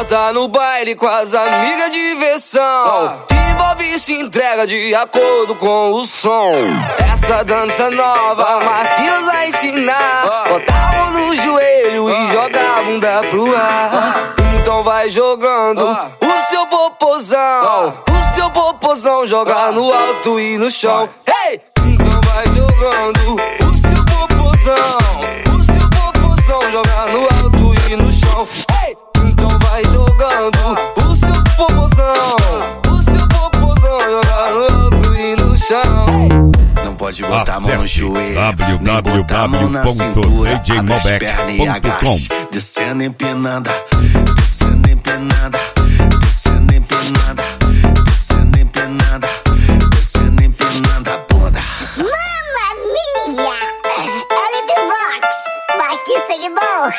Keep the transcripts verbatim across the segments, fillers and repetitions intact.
ela tá no baile com as amigas de diversão. Desenvolve e se entrega de acordo com o som. Essa dança nova, Marquinhos vai ensinar. Bota a mão no joelho e joga a bunda pro ar. Então vai jogando o seu popozão. O seu popozão joga no alto e no chão. Hey! Então vai jogando o seu popozão. O seu popozão joga no alto e no chão. Hey! Então vai jogando o seu popozão. O seu popozão joga no alto e no chão. Não pode botar a mão no joelho, w w w ponto d j mobec ponto com. Descendo empinada, descendo empinada, descendo empinada, descendo empinada, descendo empinada, bunda. Mamma mia! L B Vox, vai que segue bom!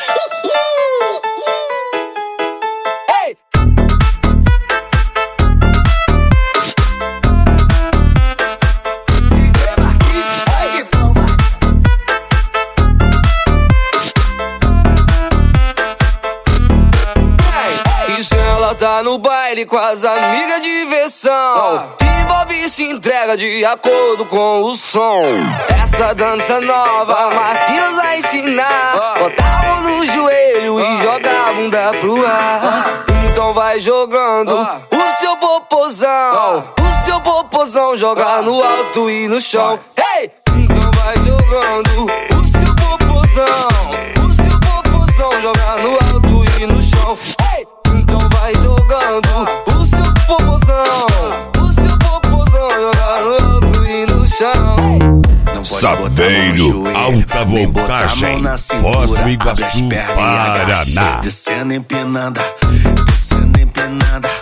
Tá no baile com as amigas de diversão. Desenvolve e se entrega de acordo com o som. Essa dança nova, Marquinhos vai ensinar. Bota a mão no joelho e joga a bunda pro ar. Então vai jogando o seu popozão. O seu popozão joga no alto e no chão. Hey! Então vai jogando o seu popozão. O seu popozão joga no alto e no chão. Hey! Então vai jogando o seu popozão. O seu popozão joga no alto e no chão. Saveiro, alta voltagem, Foz do Iguaçu, Paraná. Descendo empinada, descendo empinada.